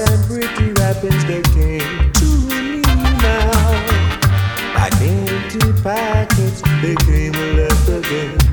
and pretty wrappings they came to me now. Like empty packets, they came and left again.